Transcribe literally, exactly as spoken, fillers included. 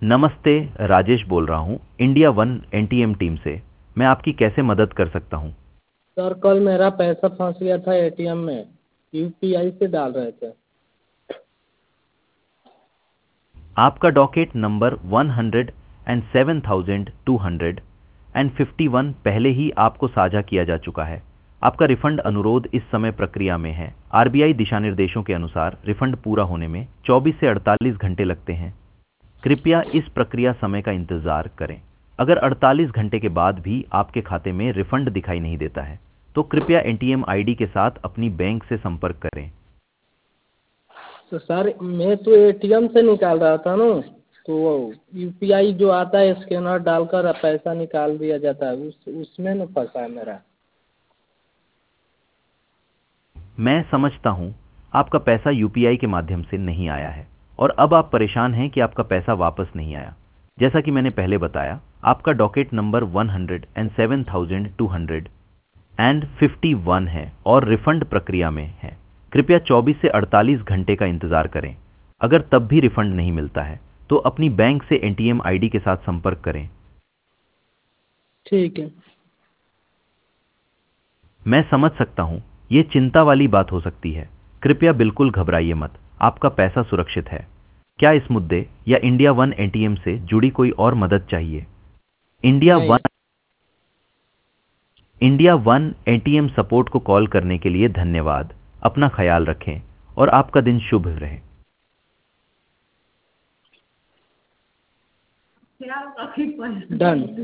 नमस्ते, राजेश बोल रहा हूँ इंडिया वन एनटीएम टीम से। मैं आपकी कैसे मदद कर सकता हूँ? सर कल मेरा पैसा फंस गया था एटीएम में। यूपीआई से डाल रहे थे। आपका docket number one hundred and seven thousand two hundred and fifty one पहले ही आपको साझा किया जा चुका है। आपका रिफंड अनुरोध इस समय प्रक्रिया में है। आरबीआई दिशा निर्देशों के अनुसार रिफंड पूरा होने में चौबीस से अड़तालीस घंटे लगते हैं। कृपया इस प्रक्रिया समय का इंतजार करें। अगर अड़तालीस घंटे के बाद भी आपके खाते में रिफंड दिखाई नहीं देता है तो कृपया एटीएम आईडी के साथ अपनी बैंक से संपर्क करें। तो सर मैं तो एटीएम से निकाल रहा था ना, तो वो यूपीआई जो आता है स्कैनर डालकर पैसा निकाल दिया जाता है, उस उसमें न फंसा है मेरा। मैं समझता हूं, आपका पैसा यूपीआई के माध्यम से नहीं आया है और अब आप परेशान हैं कि आपका पैसा वापस नहीं आया। जैसा कि मैंने पहले बताया, आपका docket number one hundred and seven thousand two hundred and fifty one है और रिफंड प्रक्रिया में है। कृपया चौबीस से अड़तालीस घंटे का इंतजार करें। अगर तब भी रिफंड नहीं मिलता है तो अपनी बैंक से एटीएम आईडी के साथ संपर्क करें। ठीक है। मैं समझ सकता हूं, यह चिंता वाली बात हो सकती है। कृपया बिल्कुल घबराइए मत, आपका पैसा सुरक्षित है। क्या इस मुद्दे या इंडिया वन एटीएम से जुड़ी कोई और मदद चाहिए? इंडिया नहीं। One India one ATM support को कॉल करने के लिए धन्यवाद। अपना ख्याल रखें और आपका दिन शुभ रहे। डन।